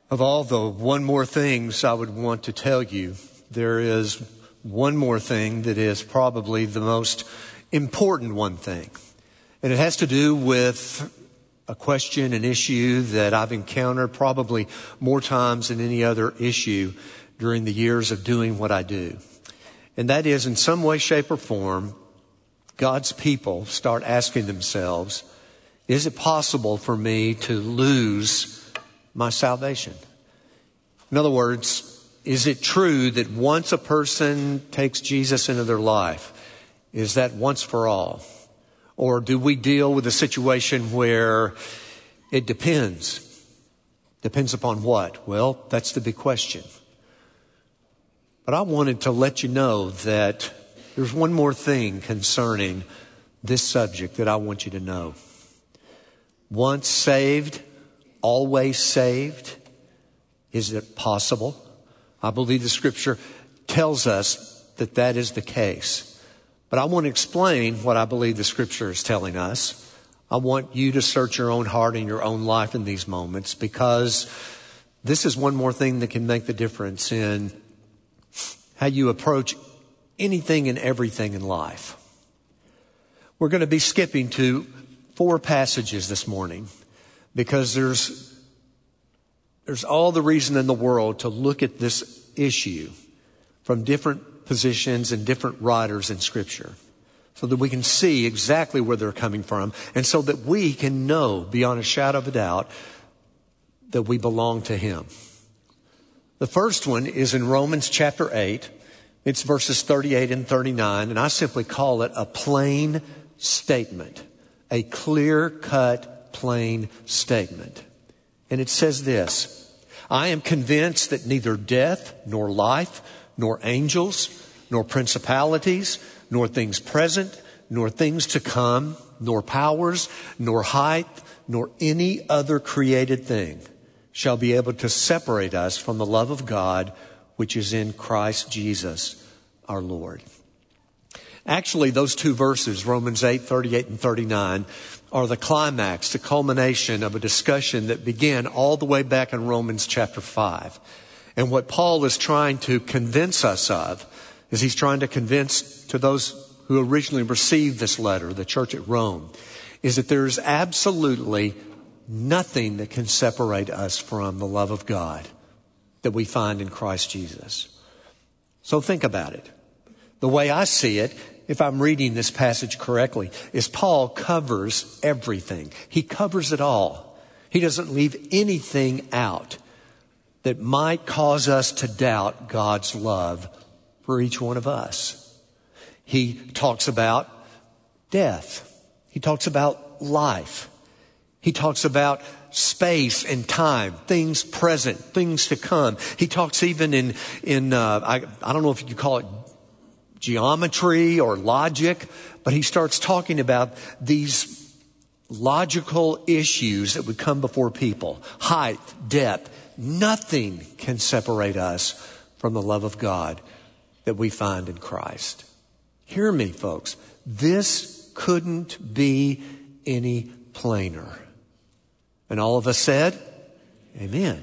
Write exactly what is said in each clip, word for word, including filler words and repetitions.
Of all the one more things I would want to tell you, there is one more thing that is probably the most important one thing. And it has to do with a question, an issue that I've encountered probably more times than any other issue during the years of doing what I do. And that is, in some way, shape, or form, God's people start asking themselves, is it possible for me to lose my salvation? In other words, is it true that once a person takes Jesus into their life, is that once for all? Or do we deal with a situation where it depends? Depends upon what? Well, that's the big question. But I wanted to let you know that there's one more thing concerning this subject that I want you to know. Once saved, always saved. Is it possible? I believe the scripture tells us that that is the case. But I want to explain what I believe the scripture is telling us. I want you to search your own heart and your own life in these moments, because this is one more thing that can make the difference in how you approach anything and everything in life. We're going to be skipping to four passages this morning because there's there's all the reason in the world to look at this issue from different positions and different writers in Scripture so that we can see exactly where they're coming from and so that we can know beyond a shadow of a doubt that we belong to Him. The first one is in Romans chapter eight. It's verses thirty-eight and thirty-nine, and I simply call it a plain statement, a clear-cut, plain statement. And it says this: I am convinced that neither death, nor life, nor angels, nor principalities, nor things present, nor things to come, nor powers, nor height, nor any other created thing shall be able to separate us from the love of God, which is in Christ Jesus our Lord. Actually, those two verses, Romans eight, thirty-eight and thirty-nine, are the climax, the culmination of a discussion that began all the way back in Romans chapter five. And what Paul is trying to convince us of is he's trying to convince to those who originally received this letter, the church at Rome, is that there is absolutely nothing that can separate us from the love of God that we find in Christ Jesus. So think about it. The way I see it, if I'm reading this passage correctly, is Paul covers everything. He covers it all. He doesn't leave anything out that might cause us to doubt God's love for each one of us. He talks about death. He talks about life. He talks about space and time, things present, things to come. He talks even in, in uh, I, I don't know if you call it geometry or logic, but he starts talking about these logical issues that would come before people. Height, depth, nothing can separate us from the love of God that we find in Christ. Hear me, folks. This couldn't be any plainer. And all of us said, amen.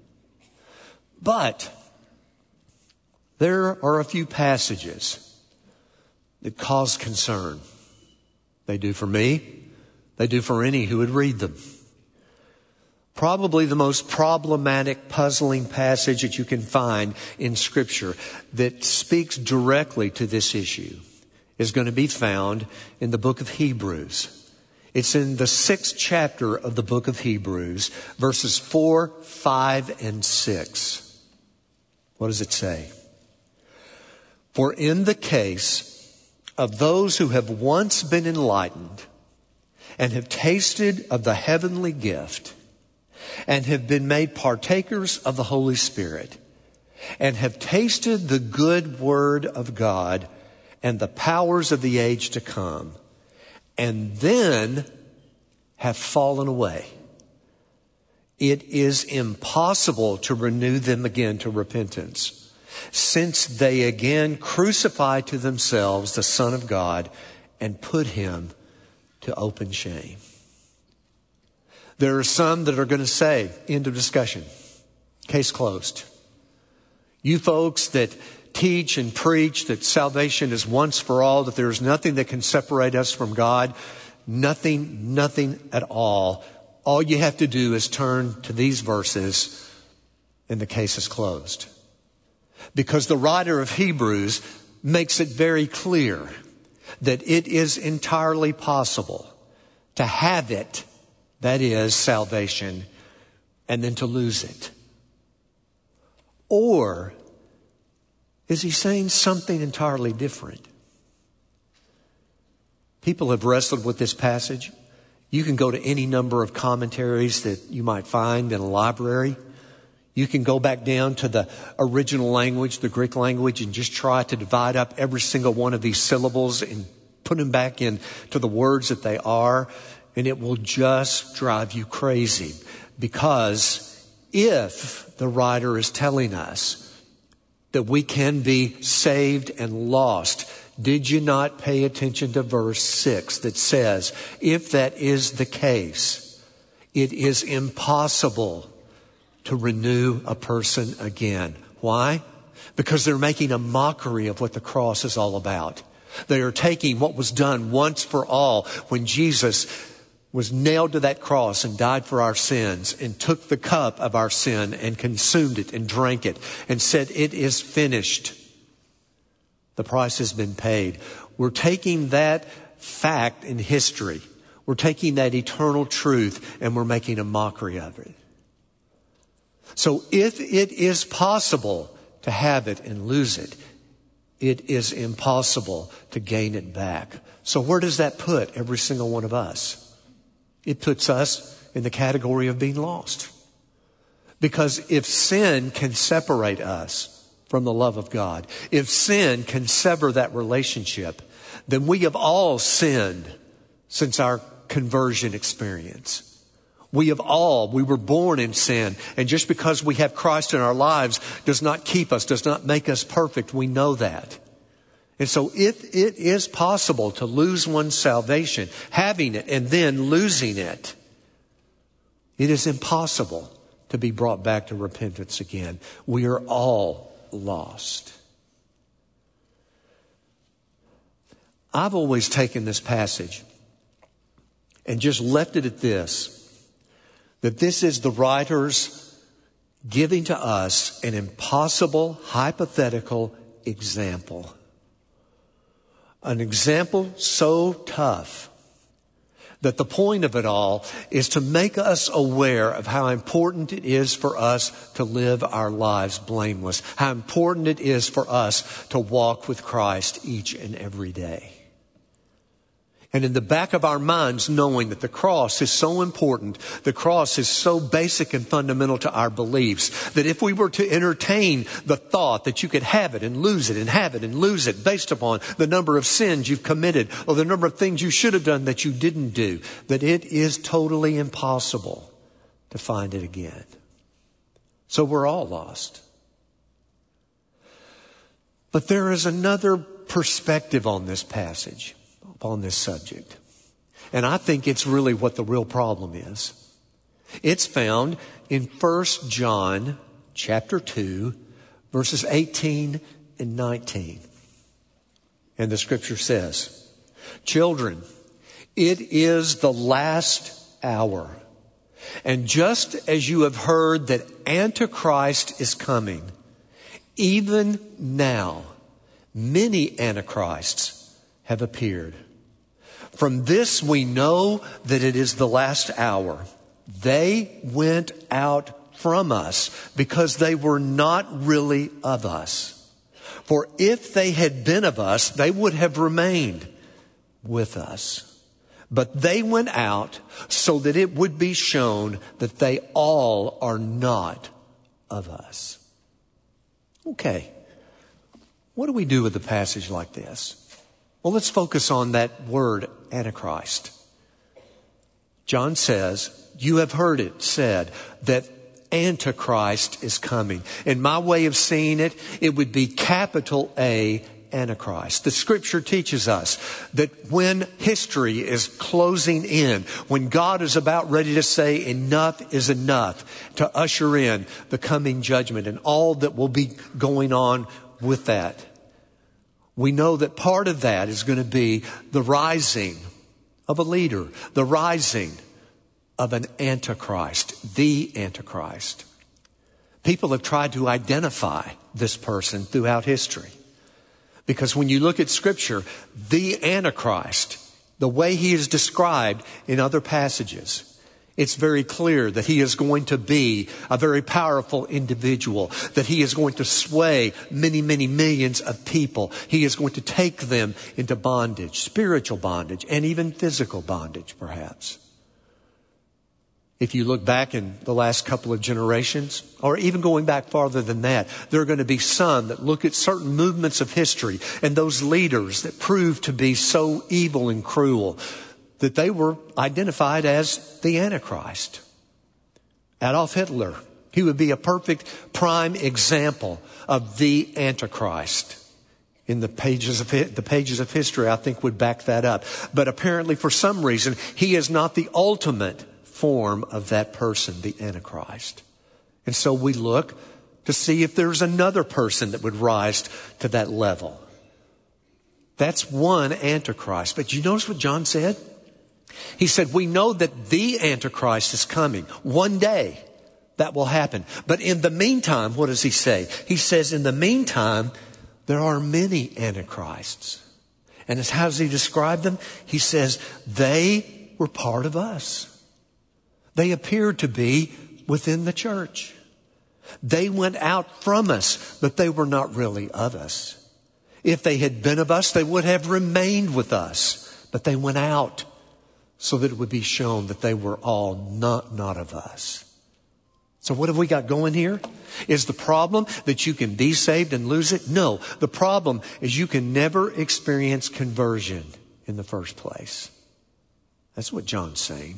But there are a few passages that cause concern. They do for me. They do for any who would read them. Probably the most problematic, puzzling passage that you can find in Scripture that speaks directly to this issue is going to be found in the book of Hebrews. It's in the sixth chapter of the book of Hebrews, verses four, five, and six. What does it say? For in the case of those who have once been enlightened and have tasted of the heavenly gift and have been made partakers of the Holy Spirit and have tasted the good word of God and the powers of the age to come, and then have fallen away, it is impossible to renew them again to repentance, since they again crucify to themselves the Son of God and put Him to open shame. There are some that are going to say, end of discussion. Case closed. You folks that teach and preach that salvation is once for all, that there is nothing that can separate us from God, nothing, nothing at all. All you have to do is turn to these verses and the case is closed. Because the writer of Hebrews makes it very clear that it is entirely possible to have it, that is salvation, and then to lose it. Or is he saying something entirely different? People have wrestled with this passage. You can go to any number of commentaries that you might find in a library. You can go back down to the original language, the Greek language, and just try to divide up every single one of these syllables and put them back into the words that they are. And it will just drive you crazy. Because if the writer is telling us that we can be saved and lost, did you not pay attention to verse six that says, if that is the case, it is impossible to renew a person again. Why? Because they're making a mockery of what the cross is all about. They are taking what was done once for all when Jesus was nailed to that cross and died for our sins and took the cup of our sin and consumed it and drank it and said, it is finished. The price has been paid. We're taking that fact in history. We're taking that eternal truth and we're making a mockery of it. So if it is possible to have it and lose it, it is impossible to gain it back. So where does that put every single one of us? It puts us in the category of being lost. Because if sin can separate us from the love of God, if sin can sever that relationship, then we have all sinned since our conversion experience. We have all, we were born in sin. And just because we have Christ in our lives does not keep us, does not make us perfect. We know that. And so if it is possible to lose one's salvation, having it and then losing it, it is impossible to be brought back to repentance again. We are all lost. I've always taken this passage and just left it at this, that this is the writers giving to us an impossible, hypothetical example. An example so tough that the point of it all is to make us aware of how important it is for us to live our lives blameless, how important it is for us to walk with Christ each and every day. And in the back of our minds, knowing that the cross is so important, the cross is so basic and fundamental to our beliefs, that if we were to entertain the thought that you could have it and lose it and have it and lose it based upon the number of sins you've committed or the number of things you should have done that you didn't do, that it is totally impossible to find it again. So we're all lost. But there is another perspective on this passage, on this subject. And I think it's really what the real problem is. It's found in First John chapter two, verses eighteen and nineteen. And the scripture says, "Children, it is the last hour. And just as you have heard that Antichrist is coming, even now many Antichrists have appeared. From this we know that it is the last hour. They went out from us because they were not really of us. For if they had been of us, they would have remained with us. But they went out so that it would be shown that they all are not of us." Okay, what do we do with a passage like this? Well, let's focus on that word, Antichrist. John says, you have heard it said that Antichrist is coming. In my way of seeing it, it would be capital A, Antichrist. The scripture teaches us that when history is closing in, when God is about ready to say enough is enough, to usher in the coming judgment and all that will be going on with that, we know that part of that is going to be the rising of a leader, the rising of an Antichrist, the Antichrist. People have tried to identify this person throughout history. Because when you look at Scripture, the Antichrist, the way he is described in other passages, it's very clear that he is going to be a very powerful individual, that he is going to sway many, many millions of people. He is going to take them into bondage, spiritual bondage, and even physical bondage, perhaps. If you look back in the last couple of generations, or even going back farther than that, there are going to be some that look at certain movements of history and those leaders that proved to be so evil and cruel that they were identified as the Antichrist. Adolf Hitler, he would be a perfect prime example of the Antichrist. In the pages of the pages of history, I think would back that up. But apparently, for some reason, he is not the ultimate form of that person, the Antichrist. And so we look to see if there's another person that would rise to that level. That's one Antichrist. But you notice what John said? He said, we know that the Antichrist is coming. One day that will happen. But in the meantime, what does he say? He says, in the meantime, there are many Antichrists. And how does he describe them? He says, they were part of us. They appeared to be within the church. They went out from us, but they were not really of us. If they had been of us, they would have remained with us. But they went out so that it would be shown that they were all not, not of us. So what have we got going here? Is the problem that you can be saved and lose it? No. The problem is you can never experience conversion in the first place. That's what John's saying.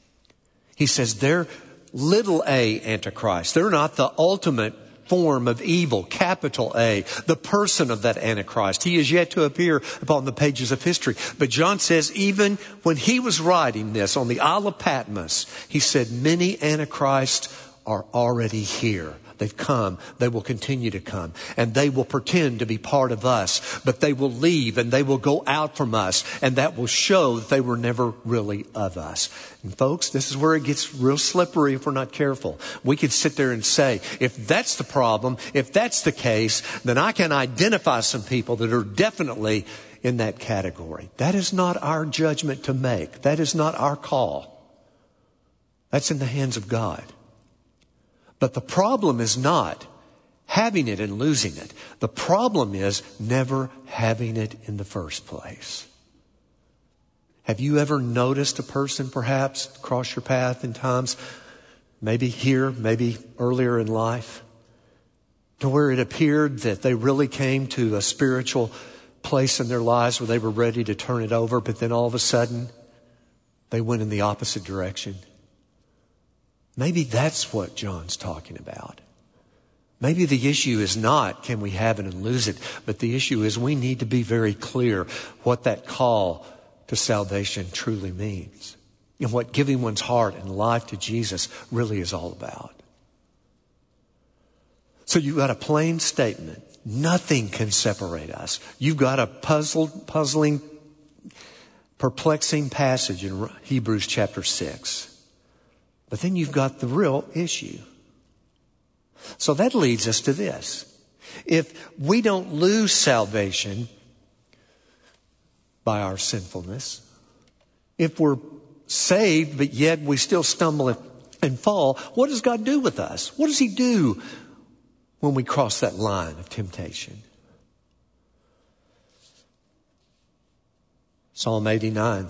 He says they're little a Antichrist. They're not the ultimate form of evil, capital A, the person of that Antichrist. He is yet to appear upon the pages of history. But John says even when he was writing this on the Isle of Patmos, he said many Antichrists are already here. They've come. They will continue to come. And they will pretend to be part of us. But they will leave and they will go out from us. And that will show that they were never really of us. And folks, this is where it gets real slippery if we're not careful. We could sit there and say, if that's the problem, if that's the case, then I can identify some people that are definitely in that category. That is not our judgment to make. That is not our call. That's in the hands of God. But the problem is not having it and losing it. The problem is never having it in the first place. Have you ever noticed a person perhaps cross your path in times, maybe here, maybe earlier in life, to where it appeared that they really came to a spiritual place in their lives where they were ready to turn it over, but then all of a sudden they went in the opposite direction? Maybe that's what John's talking about. Maybe the issue is not can we have it and lose it, but the issue is we need to be very clear what that call to salvation truly means and what giving one's heart and life to Jesus really is all about. So you've got a plain statement. Nothing can separate us. You've got a puzzled, puzzling, perplexing passage in Hebrews chapter six. But then you've got the real issue. So that leads us to this. If we don't lose salvation by our sinfulness, if we're saved but yet we still stumble and fall, what does God do with us? What does He do when we cross that line of temptation? Psalm eighty-nine.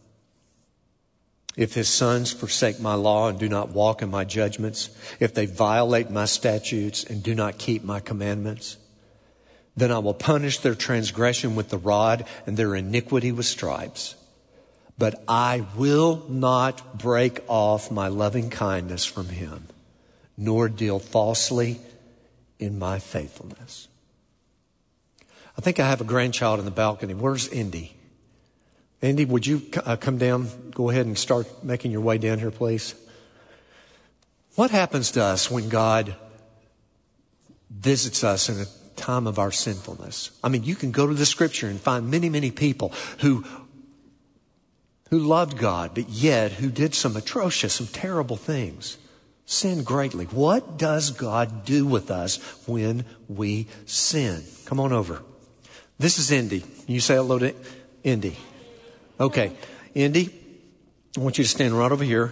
If His sons forsake my law and do not walk in my judgments, if they violate my statutes and do not keep my commandments, then I will punish their transgression with the rod and their iniquity with stripes. But I will not break off my loving kindness from Him, nor deal falsely in my faithfulness. I think I have a grandchild in the balcony. Where's Indy? Indy, would you uh, come down? Go ahead and start making your way down here, please. What happens to us when God visits us in a time of our sinfulness? I mean, you can go to the scripture and find many, many people who who loved God, but yet who did some atrocious, some terrible things, sinned greatly. What does God do with us when we sin? Come on over. This is Indy. You say hello to Indy. Okay. Indy, I want you to stand right over here.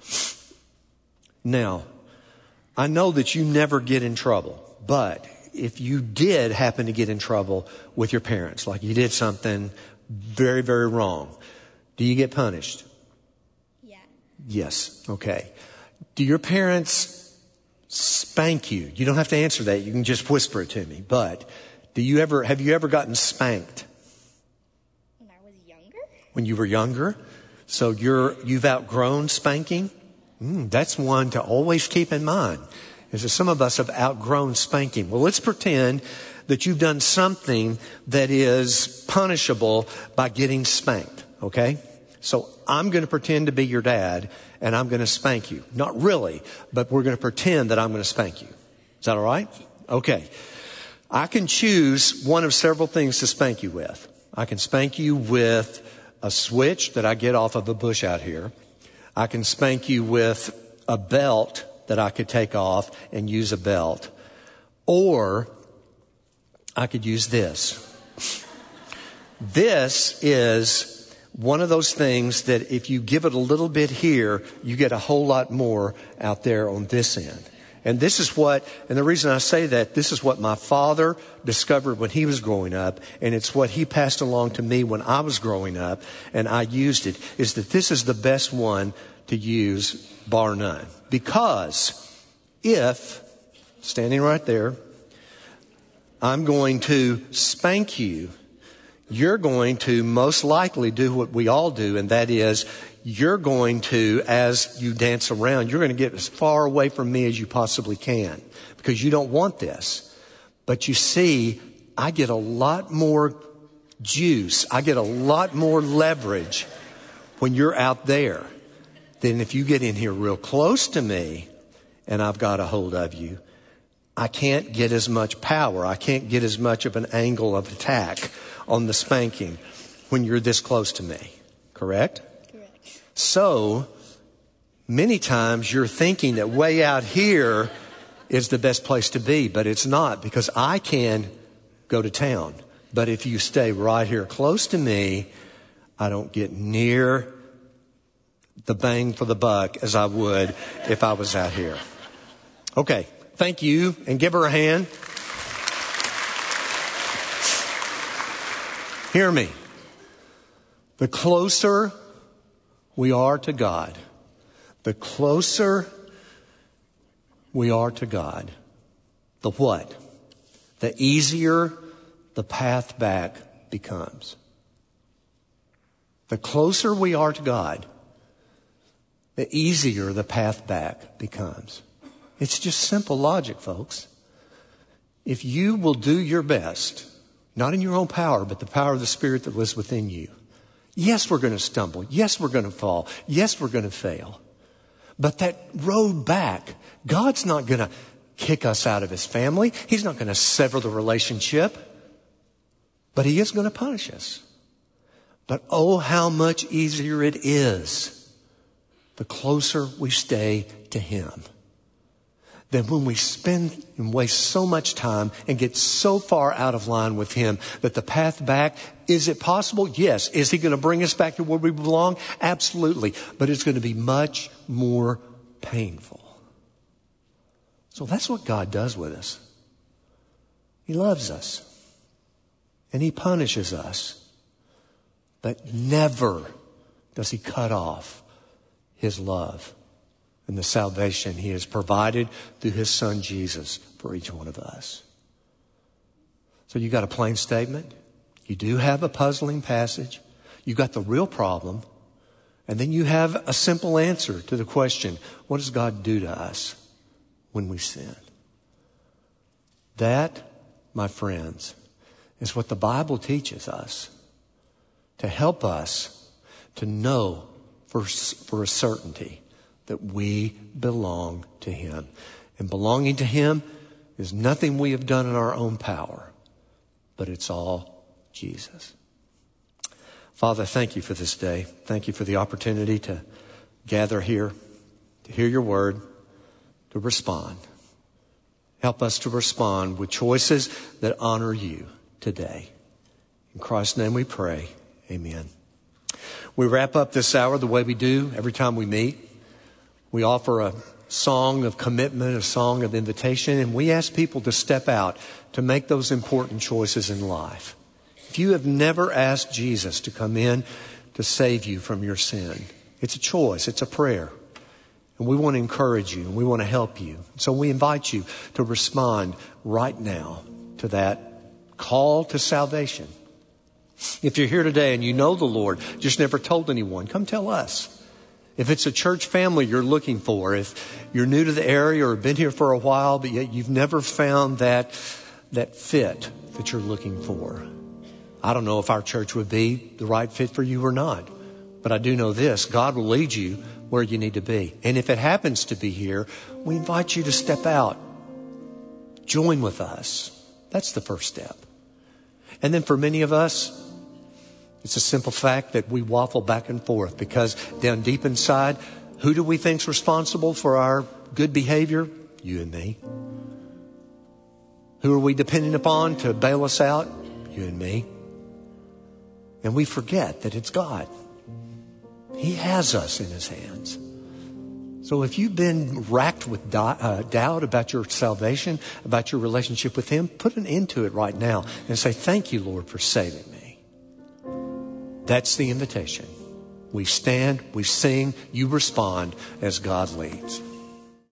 Now, I know that you never get in trouble, but if you did happen to get in trouble with your parents, like you did something very, very wrong, do you get punished? Yeah. Yes. Okay. Do your parents spank you? You don't have to answer that. You can just whisper it to me. But do you ever, have you ever gotten spanked? When I was younger? When you were younger? So you're, you've outgrown spanking? Mm, that's one to always keep in mind. Is that some of us have outgrown spanking. Well, let's pretend that you've done something that is punishable by getting spanked. Okay? So I'm going to pretend to be your dad and I'm going to spank you. Not really, but we're going to pretend that I'm going to spank you. Is that all right? Okay. I can choose one of several things to spank you with. I can spank you with a switch that I get off of a bush out here. I can spank you with a belt that I could take off and use a belt. Or I could use this. This is one of those things that if you give it a little bit here, you get a whole lot more out there on this end. And this is what, and the reason I say that, this is what my father discovered when he was growing up, and it's what he passed along to me when I was growing up, and I used it, is that this is the best one to use, bar none. Because if, standing right there, I'm going to spank you, you're going to most likely do what we all do, and that is you're going to, as you dance around, you're going to get as far away from me as you possibly can because you don't want this. But you see, I get a lot more juice. I get a lot more leverage when you're out there than if you get in here real close to me and I've got a hold of you. I can't get as much power. I can't get as much of an angle of attack on the spanking when you're this close to me. Correct? Correct. So, many times you're thinking that way out here is the best place to be, but it's not because I can go to town. But if you stay right here close to me, I don't get near the bang for the buck as I would if I was out here. Okay. Thank you, and give her a hand. Hear me. The closer we are to God, the closer we are to God, the what? The easier the path back becomes. The closer we are to God, the easier the path back becomes. It's just simple logic, folks. If you will do your best, not in your own power, but the power of the Spirit that lives within you. Yes, we're going to stumble. Yes, we're going to fall. Yes, we're going to fail. But that road back, God's not going to kick us out of His family. He's not going to sever the relationship. But He is going to punish us. But oh, how much easier it is the closer we stay to Him. Then when we spend and waste so much time and get so far out of line with Him that the path back, is it possible? Yes. Is He going to bring us back to where we belong? Absolutely. But it's going to be much more painful. So that's what God does with us. He loves us. And He punishes us. But never does He cut off His love and the salvation He has provided through His Son Jesus for each one of us. So you got a plain statement. You do have a puzzling passage. You got the real problem. And then you have a simple answer to the question, what does God do to us when we sin? That, my friends, is what the Bible teaches us to help us to know for, for a certainty that we belong to Him. And belonging to Him is nothing we have done in our own power, but it's all Jesus. Father, thank you for this day. Thank you for the opportunity to gather here, to hear your word, to respond. Help us to respond with choices that honor you today. In Christ's name we pray. Amen. We wrap up this hour the way we do every time we meet. We offer a song of commitment, a song of invitation, and we ask people to step out to make those important choices in life. If you have never asked Jesus to come in to save you from your sin, it's a choice, it's a prayer. And we want to encourage you, and we want to help you. So we invite you to respond right now to that call to salvation. If you're here today and you know the Lord, just never told anyone, come tell us. If it's a church family you're looking for, if you're new to the area or been here for a while, but yet you've never found that, that fit that you're looking for. I don't know if our church would be the right fit for you or not. But I do know this, God will lead you where you need to be. And if it happens to be here, we invite you to step out. Join with us. That's the first step. And then for many of us, it's a simple fact that we waffle back and forth because down deep inside, who do we think's responsible for our good behavior? You and me. Who are we depending upon to bail us out? You and me. And we forget that it's God. He has us in His hands. So if you've been racked with do- uh, doubt about your salvation, about your relationship with Him, put an end to it right now and say, thank you, Lord, for saving me. That's the invitation. We stand, we sing, you respond as God leads.